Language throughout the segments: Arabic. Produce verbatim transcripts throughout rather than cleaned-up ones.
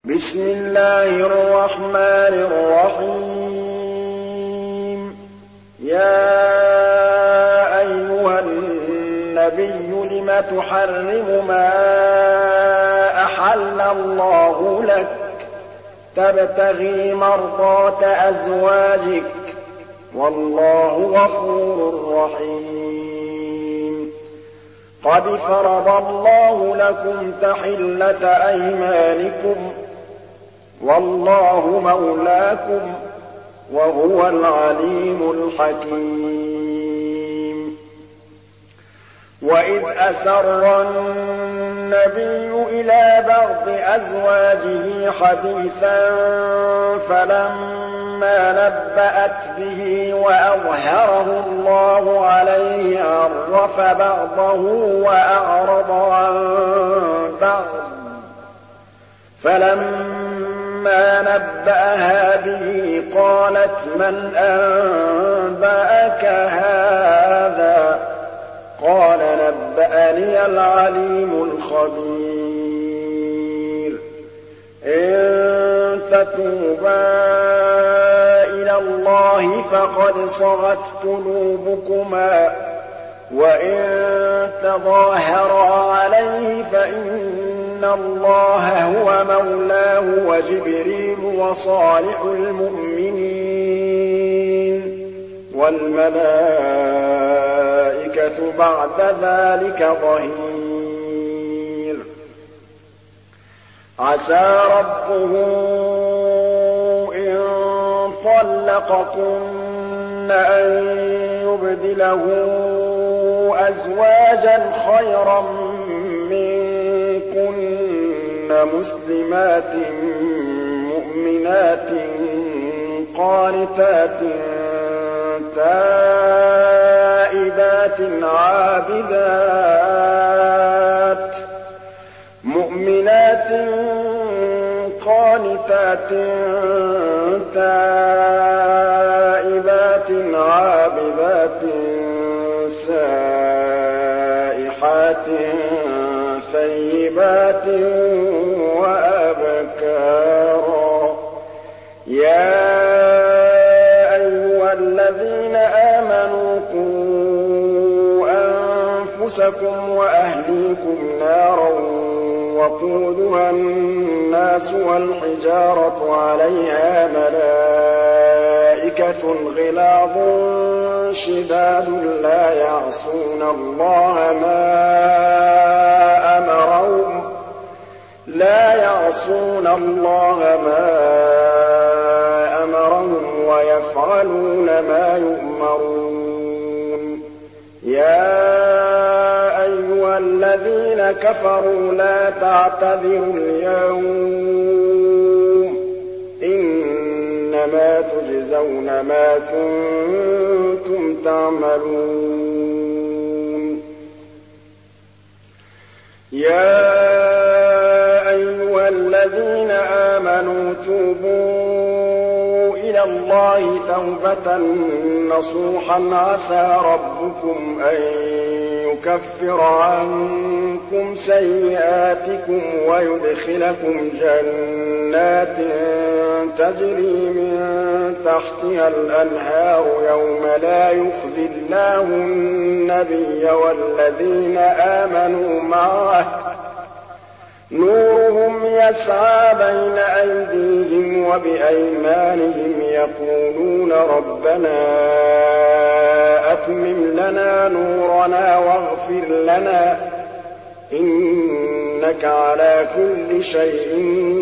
بسم الله الرحمن الرحيم يا أيها النبي لم تحرم ما أحل الله لك تبتغي مرضات أزواجك والله غفور رحيم قد فرض الله لكم تحلة أيمانكم والله مولاكم وهو العليم الحكيم وإذ أسر النبي إلى بعض أزواجه حديثا فلما نبأت به وأظهره الله عليه عرف بعضه وأعرض عن بعض فلما نبأها به قالت من أنبأك هذا قال نبأني العليم الخبير إن تتوبا إلى الله فقد صغت قلوبكما وإن تظاهرا عليه فإن الله هو مولاه وجبريل وصالح المؤمنين والملائكة بعد ذلك ظهير عسى ربه إن طلقكن أن يبدله أزواجا خيرا منكن مسلمات مؤمنات قانتات تائبات عابدات مؤمنات قانتات تائبات عابدات سائحات ثيبات وأبكارا يا أيها الذين آمنوا قوا أنفسكم وأهليكم نارا وقودها الناس والحجارة عليها ملائكة غلاظ شداد لا يعصون الله ما أمرهم لا يعصون الله ما أمرهم ويفعلون ما يؤمرون يا أيها الذين كفروا لا تعتذروا اليوم إنما تجزون ما كنتم تعملون يا أيها الذين آمنوا توبوا إلى الله توبة نصوحا عسى ربكم أن يكفر عنكم سيئاتكم ويدخلكم جنات تجري من تحتها الأنهار يوم لا يخزي الله النبي والذين آمنوا معه نورهم يسعى بين أيديهم وبأيمانهم يقولون ربنا أتمم لنا نورنا واغفر لنا إنك على كل شيء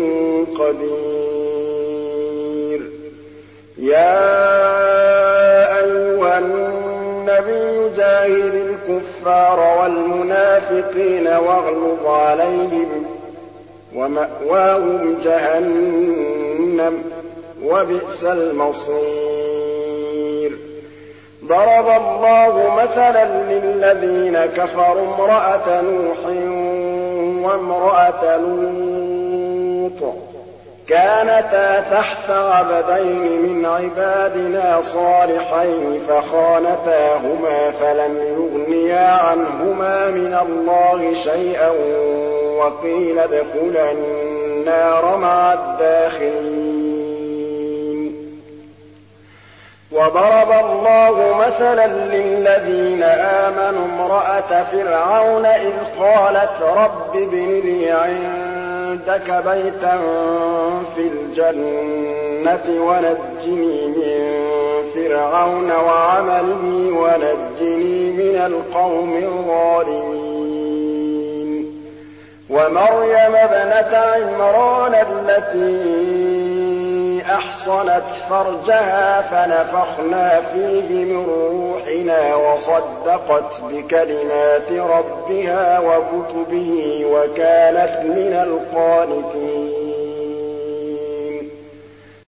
قدير يا أيها النبي جاهد الكفار والمنافقين واغلظ عليهم ومأواهم جهنم وبئس المصير ضرب الله مثلا للذين كفروا امرأة نوح وامرأة لوط كانتا تحت عبدين من عبادنا صالحين فخانتاهما فلم يغنيا عنهما من الله شيئا وقيل ادخلا النَّارَ مَعَ الدَّاخِلِينَ وَضَرَبَ اللَّهُ مَثَلًا لِّلَّذِينَ آمَنُوا امْرَأَتَ فِرْعَوْنَ إِذْ قَالَتْ رَبِّ ابْنِ لِي عِندَكَ بَيْتًا فِي الْجَنَّةِ وَنَجِّنِي مِن فِرْعَوْنَ وَعَمَلِهِ وَنَجِّنِي مِنَ الْقَوْمِ الظَّالِمِينَ وَمَرْيَمَ ابْنَتَ عِمْرَانَ الَّتِي أَحْصَنَتْ فَرْجَهَا فَنَفَخْنَا فِيهِ مِن رُّوحِنَا وَصَدَّقَتْ بِكَلِمَاتِ رَبِّهَا وَكُتُبِهِ وَكَانَتْ مِنَ الْقَانِتِينَ